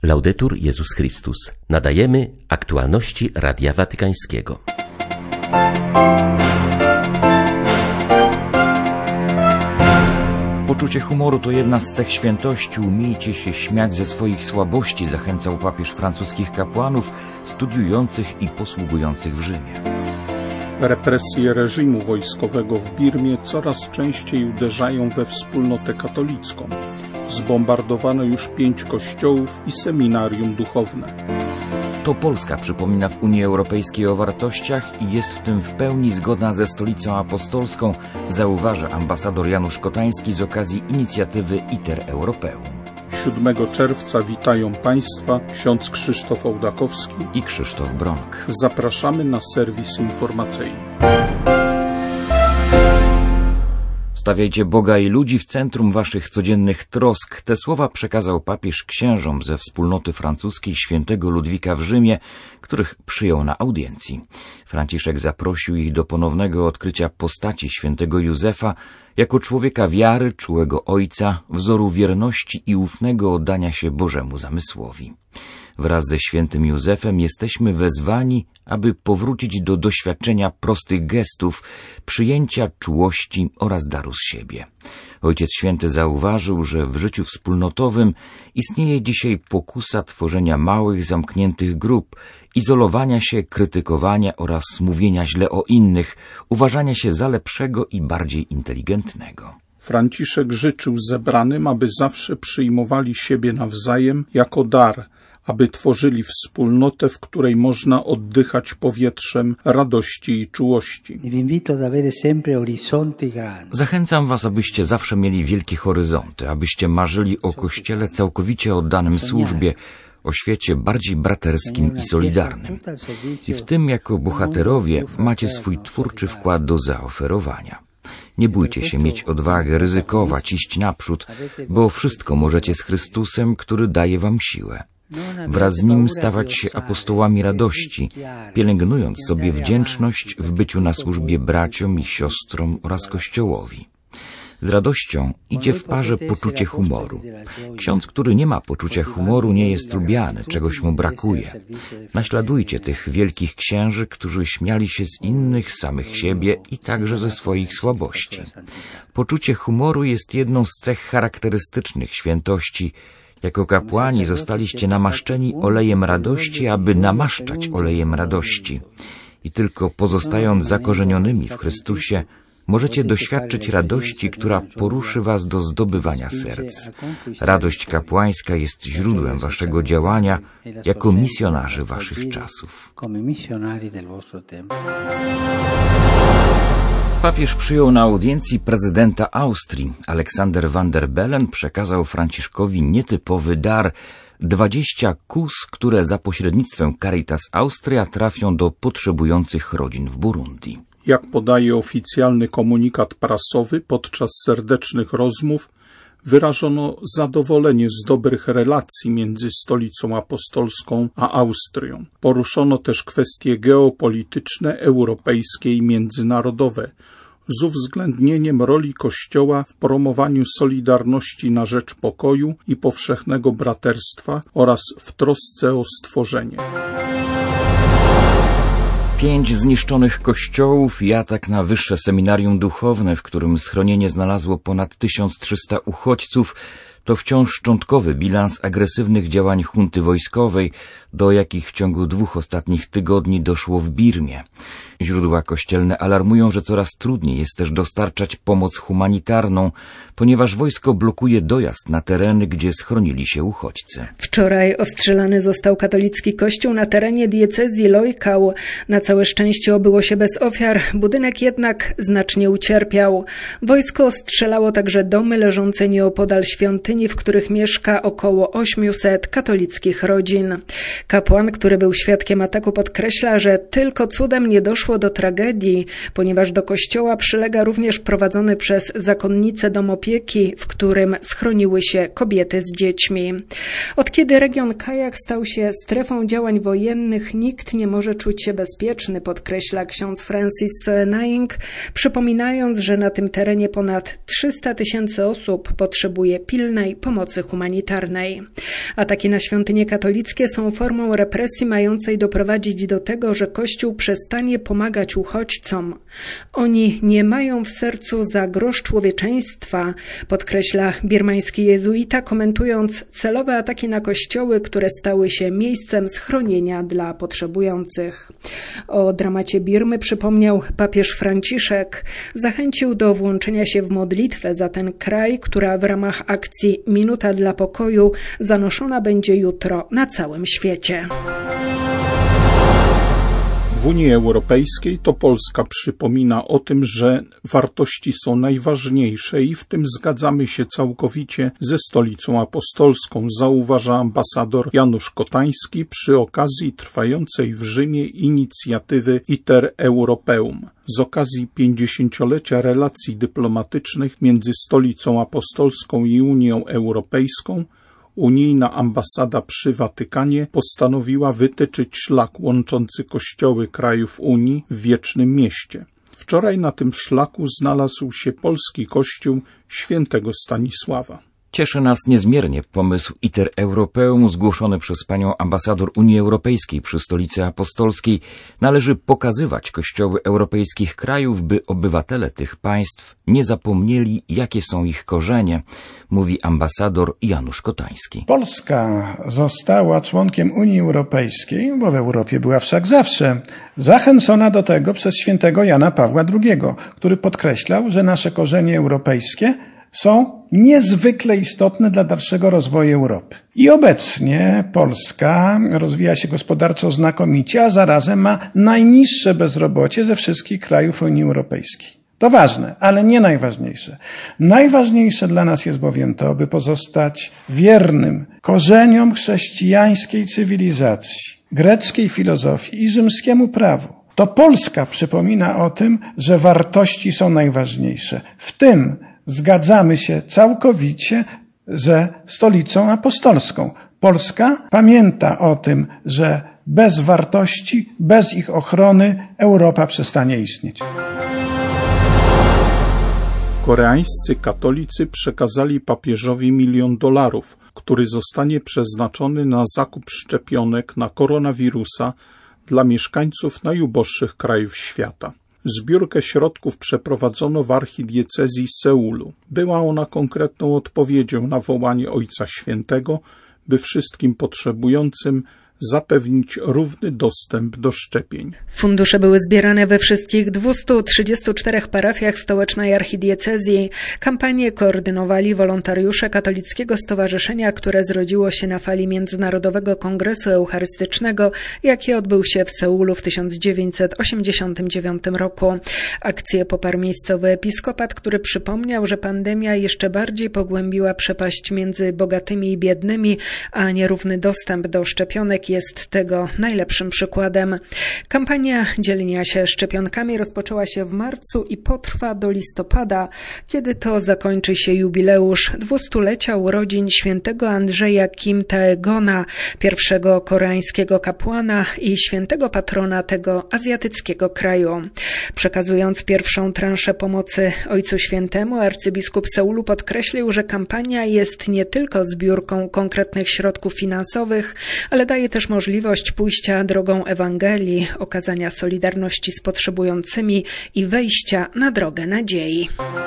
Laudetur Jezus Chrystus. Nadajemy aktualności Radia Watykańskiego. Poczucie humoru to jedna z cech świętości. Umiejcie się śmiać ze swoich słabości, zachęcał papież francuskich kapłanów studiujących i posługujących w Rzymie. Represje reżimu wojskowego w Birmie coraz częściej uderzają we wspólnotę katolicką. Zbombardowano już 5 kościołów i seminarium duchowne. To Polska przypomina w Unii Europejskiej o wartościach i jest w tym w pełni zgodna ze Stolicą Apostolską, zauważa ambasador Janusz Kotański z okazji inicjatywy ITER Europeum. 7 czerwca witają Państwa ksiądz Krzysztof Ołdakowski i Krzysztof Bronk. Zapraszamy na serwis informacyjny. Stawiajcie Boga i ludzi w centrum waszych codziennych trosk. Te słowa przekazał papież księżom ze wspólnoty francuskiej świętego Ludwika w Rzymie, których przyjął na audiencji. Franciszek zaprosił ich do ponownego odkrycia postaci świętego Józefa jako człowieka wiary, czułego ojca, wzoru wierności i ufnego oddania się Bożemu zamysłowi. Wraz ze świętym Józefem jesteśmy wezwani, aby powrócić do doświadczenia prostych gestów, przyjęcia czułości oraz daru z siebie. Ojciec Święty zauważył, że w życiu wspólnotowym istnieje dzisiaj pokusa tworzenia małych, zamkniętych grup, izolowania się, krytykowania oraz mówienia źle o innych, uważania się za lepszego i bardziej inteligentnego. Franciszek życzył zebranym, aby zawsze przyjmowali siebie nawzajem jako dar, aby tworzyli wspólnotę, w której można oddychać powietrzem radości i czułości. Zachęcam was, abyście zawsze mieli wielkie horyzonty, abyście marzyli o Kościele całkowicie oddanym służbie, o świecie bardziej braterskim i solidarnym. I w tym jako bohaterowie macie swój twórczy wkład do zaoferowania. Nie bójcie się mieć odwagę, ryzykować, iść naprzód, bo wszystko możecie z Chrystusem, który daje wam siłę. Wraz z Nim stawać się apostołami radości, pielęgnując sobie wdzięczność w byciu na służbie braciom i siostrom oraz Kościołowi. Z radością idzie w parze poczucie humoru. Ksiądz, który nie ma poczucia humoru, nie jest lubiany, czegoś mu brakuje. Naśladujcie tych wielkich księży, którzy śmiali się z innych, samych siebie i także ze swoich słabości. Poczucie humoru jest jedną z cech charakterystycznych świętości. Jako kapłani zostaliście namaszczeni olejem radości, aby namaszczać olejem radości. I tylko pozostając zakorzenionymi w Chrystusie, możecie doświadczyć radości, która poruszy was do zdobywania serc. Radość kapłańska jest źródłem waszego działania jako misjonarzy waszych czasów. Papież przyjął na audiencji prezydenta Austrii. Aleksander van der Bellen przekazał Franciszkowi nietypowy dar, 20 kus, które za pośrednictwem Caritas Austria trafią do potrzebujących rodzin w Burundi. Jak podaje oficjalny komunikat prasowy, podczas serdecznych rozmów wyrażono zadowolenie z dobrych relacji między Stolicą Apostolską a Austrią. Poruszono też kwestie geopolityczne, europejskie i międzynarodowe, z uwzględnieniem roli Kościoła w promowaniu solidarności na rzecz pokoju i powszechnego braterstwa oraz w trosce o stworzenie. 5 zniszczonych kościołów i atak na wyższe seminarium duchowne, w którym schronienie znalazło ponad 1300 uchodźców, to wciąż szczątkowy bilans agresywnych działań junty wojskowej, do jakich w ciągu 2 ostatnich tygodni doszło w Birmie. Źródła kościelne alarmują, że coraz trudniej jest też dostarczać pomoc humanitarną, ponieważ wojsko blokuje dojazd na tereny, gdzie schronili się uchodźcy. Wczoraj ostrzelany został katolicki kościół na terenie diecezji Loikał. Na całe szczęście obyło się bez ofiar, budynek jednak znacznie ucierpiał. Wojsko ostrzelało także domy leżące nieopodal świątyni, w których mieszka około 800 katolickich rodzin. Kapłan, który był świadkiem ataku, podkreśla, że tylko cudem nie doszło do tragedii, ponieważ do kościoła przylega również prowadzony przez zakonnice dom opieki, w którym schroniły się kobiety z dziećmi. Od kiedy region Kajak stał się strefą działań wojennych, nikt nie może czuć się bezpieczny, podkreśla ksiądz Francis Naing, przypominając, że na tym terenie ponad 300 000 osób potrzebuje pilnej żadnej pomocy humanitarnej. Ataki na świątynie katolickie są formą represji mającej doprowadzić do tego, że Kościół przestanie pomagać uchodźcom. Oni nie mają w sercu za grosz człowieczeństwa, podkreśla birmański jezuita, komentując celowe ataki na kościoły, które stały się miejscem schronienia dla potrzebujących. O dramacie Birmy przypomniał papież Franciszek. Zachęcił do włączenia się w modlitwę za ten kraj, która w ramach akcji Minuta dla Pokoju zanoszona będzie jutro na całym świecie. W Unii Europejskiej to Polska przypomina o tym, że wartości są najważniejsze i w tym zgadzamy się całkowicie ze Stolicą Apostolską, zauważa ambasador Janusz Kotański przy okazji trwającej w Rzymie inicjatywy Iter Europeum. Z okazji 50-lecia relacji dyplomatycznych między Stolicą Apostolską i Unią Europejską unijna ambasada przy Watykanie postanowiła wytyczyć szlak łączący kościoły krajów Unii w Wiecznym Mieście. Wczoraj na tym szlaku znalazł się polski kościół świętego Stanisława. Cieszy nas niezmiernie pomysł Iter Europeum zgłoszony przez panią ambasador Unii Europejskiej przy Stolicy Apostolskiej. Należy pokazywać kościoły europejskich krajów, by obywatele tych państw nie zapomnieli, jakie są ich korzenie, mówi ambasador Janusz Kotański. Polska została członkiem Unii Europejskiej, bo w Europie była wszak zawsze, zachęcona do tego przez świętego Jana Pawła II, który podkreślał, że nasze korzenie europejskie są niezwykle istotne dla dalszego rozwoju Europy. I obecnie Polska rozwija się gospodarczo znakomicie, a zarazem ma najniższe bezrobocie ze wszystkich krajów Unii Europejskiej. To ważne, ale nie najważniejsze. Najważniejsze dla nas jest bowiem to, by pozostać wiernym korzeniom chrześcijańskiej cywilizacji, greckiej filozofii i rzymskiemu prawu. To Polska przypomina o tym, że wartości są najważniejsze. W tym zgadzamy się całkowicie ze Stolicą Apostolską. Polska pamięta o tym, że bez wartości, bez ich ochrony Europa przestanie istnieć. Koreańscy katolicy przekazali papieżowi $1 milion, który zostanie przeznaczony na zakup szczepionek na koronawirusa dla mieszkańców najuboższych krajów świata. Zbiórkę środków przeprowadzono w archidiecezji Seulu. Była ona konkretną odpowiedzią na wołanie Ojca Świętego, by wszystkim potrzebującym zapewnić równy dostęp do szczepień. Fundusze były zbierane we wszystkich 234 parafiach stołecznej archidiecezji. Kampanię koordynowali wolontariusze Katolickiego Stowarzyszenia, które zrodziło się na fali Międzynarodowego Kongresu Eucharystycznego, jaki odbył się w Seulu w 1989 roku. Akcję poparł miejscowy episkopat, który przypomniał, że pandemia jeszcze bardziej pogłębiła przepaść między bogatymi i biednymi, a nierówny dostęp do szczepionek jest tego najlepszym przykładem. Kampania dzielenia się szczepionkami rozpoczęła się w marcu i potrwa do listopada, kiedy to zakończy się jubileusz 200-lecia urodzin świętego Andrzeja Kim Taegona, pierwszego koreańskiego kapłana i świętego patrona tego azjatyckiego kraju. Przekazując pierwszą transzę pomocy Ojcu Świętemu, arcybiskup Seulu podkreślił, że kampania jest nie tylko zbiórką konkretnych środków finansowych, ale daje też możliwość pójścia drogą Ewangelii, okazania solidarności z potrzebującymi i wejścia na drogę nadziei.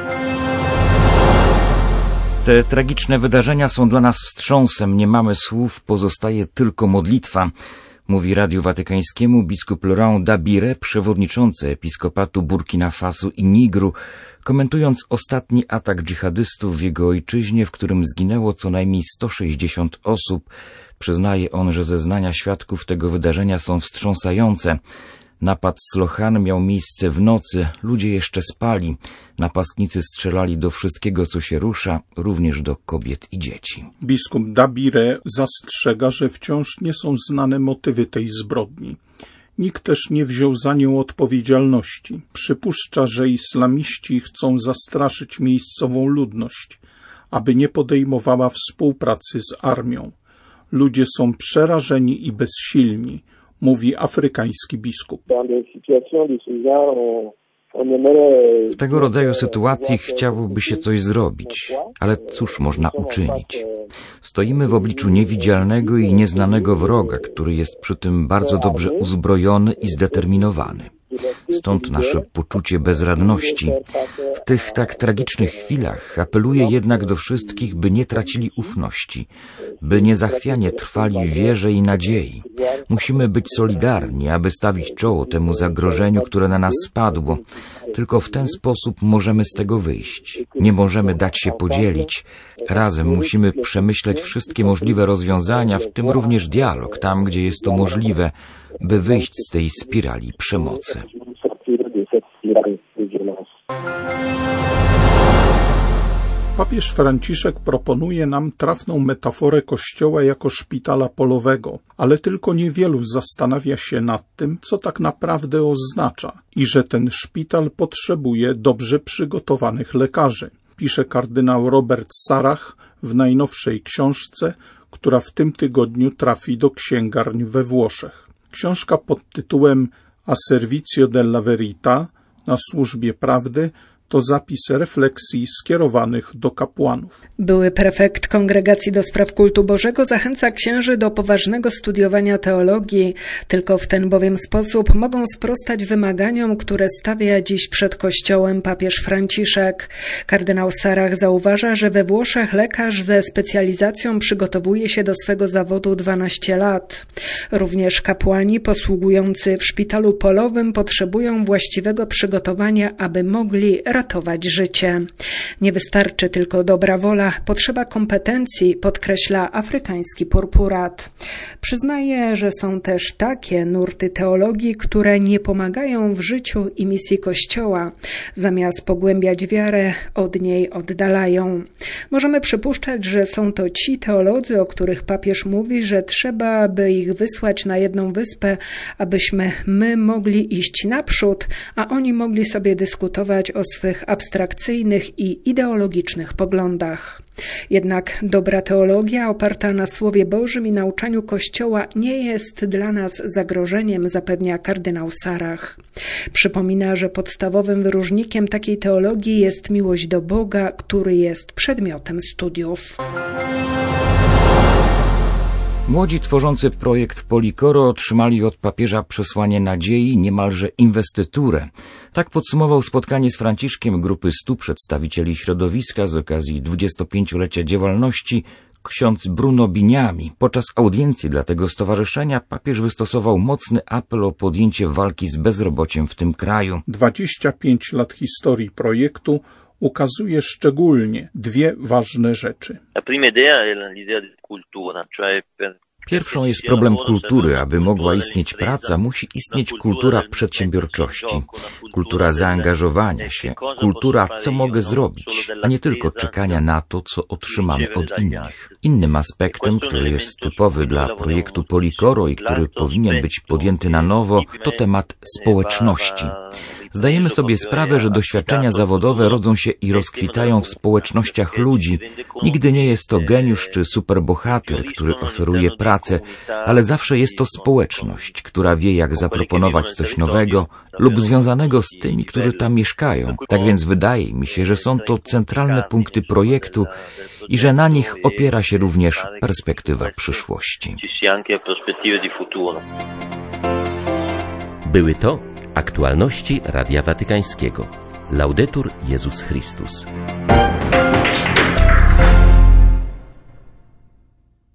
Te tragiczne wydarzenia są dla nas wstrząsem. Nie mamy słów, pozostaje tylko modlitwa, mówi Radiu Watykańskiemu biskup Laurent Dabire, przewodniczący episkopatu Burkina Faso i Nigru, komentując ostatni atak dżihadystów w jego ojczyźnie, w którym zginęło co najmniej 160 osób. Przyznaje on, że zeznania świadków tego wydarzenia są wstrząsające. Napad z Lohan miał miejsce w nocy, ludzie jeszcze spali. Napastnicy strzelali do wszystkiego, co się rusza, również do kobiet i dzieci. Biskup Dabire zastrzega, że wciąż nie są znane motywy tej zbrodni. Nikt też nie wziął za nią odpowiedzialności. Przypuszcza, że islamiści chcą zastraszyć miejscową ludność, aby nie podejmowała współpracy z armią. Ludzie są przerażeni i bezsilni, mówi afrykański biskup. W tego rodzaju sytuacji chciałoby się coś zrobić, ale cóż można uczynić? Stoimy w obliczu niewidzialnego i nieznanego wroga, który jest przy tym bardzo dobrze uzbrojony i zdeterminowany. Stąd nasze poczucie bezradności. W tych tak tragicznych chwilach apeluję jednak do wszystkich, by nie tracili ufności, by niezachwianie trwali w wierze i nadziei. Musimy być solidarni, aby stawić czoło temu zagrożeniu, które na nas spadło. Tylko w ten sposób możemy z tego wyjść. Nie możemy dać się podzielić. Razem musimy przemyśleć wszystkie możliwe rozwiązania, w tym również dialog, tam gdzie jest to możliwe, by wyjść z tej spirali przemocy. Papież Franciszek proponuje nam trafną metaforę Kościoła jako szpitala polowego, ale tylko niewielu zastanawia się nad tym, co tak naprawdę oznacza i że ten szpital potrzebuje dobrze przygotowanych lekarzy, pisze kardynał Robert Sarach w najnowszej książce, która w tym tygodniu trafi do księgarni we Włoszech. Książka pod tytułem A Servizio della Verità, na służbie prawdy, to zapis refleksji skierowanych do kapłanów. Były prefekt Kongregacji do Spraw Kultu Bożego zachęca księży do poważnego studiowania teologii. Tylko w ten bowiem sposób mogą sprostać wymaganiom, które stawia dziś przed Kościołem papież Franciszek. Kardynał Sarach zauważa, że we Włoszech lekarz ze specjalizacją przygotowuje się do swego zawodu 12 lat. Również kapłani posługujący w szpitalu polowym potrzebują właściwego przygotowania, aby mogli ratować życie. Nie wystarczy tylko dobra wola, potrzeba kompetencji, podkreśla afrykański purpurat. Przyznaje, że są też takie nurty teologii, które nie pomagają w życiu i misji Kościoła. Zamiast pogłębiać wiarę, od niej oddalają. Możemy przypuszczać, że są to ci teolodzy, o których papież mówi, że trzeba by ich wysłać na jedną wyspę, abyśmy my mogli iść naprzód, a oni mogli sobie dyskutować o swych abstrakcyjnych i ideologicznych poglądach. Jednak dobra teologia oparta na Słowie Bożym i nauczaniu Kościoła nie jest dla nas zagrożeniem, zapewnia kardynał Sarach. Przypomina, że podstawowym wyróżnikiem takiej teologii jest miłość do Boga, który jest przedmiotem studiów. Młodzi tworzący projekt Policoro otrzymali od papieża przesłanie nadziei, niemalże inwestyturę. Tak podsumował spotkanie z Franciszkiem grupy 100 przedstawicieli środowiska z okazji 25-lecia działalności ksiądz Bruno Biniami. Podczas audiencji dla tego stowarzyszenia papież wystosował mocny apel o podjęcie walki z bezrobociem w tym kraju. 25 lat historii projektu ukazuje szczególnie dwie ważne rzeczy. Pierwszą jest problem kultury. Aby mogła istnieć praca, musi istnieć kultura przedsiębiorczości, kultura zaangażowania się, kultura co mogę zrobić, a nie tylko czekania na to, co otrzymamy od innych. Innym aspektem, który jest typowy dla projektu Policoro i który powinien być podjęty na nowo, to temat społeczności. Zdajemy sobie sprawę, że doświadczenia zawodowe rodzą się i rozkwitają w społecznościach ludzi. Nigdy nie jest to geniusz czy superbohater, który oferuje pracę, ale zawsze jest to społeczność, która wie, jak zaproponować coś nowego lub związanego z tymi, którzy tam mieszkają. Tak więc wydaje mi się, że są to centralne punkty projektu i że na nich opiera się również perspektywa przyszłości. Były to aktualności Radia Watykańskiego. Laudetur Jezus Chrystus.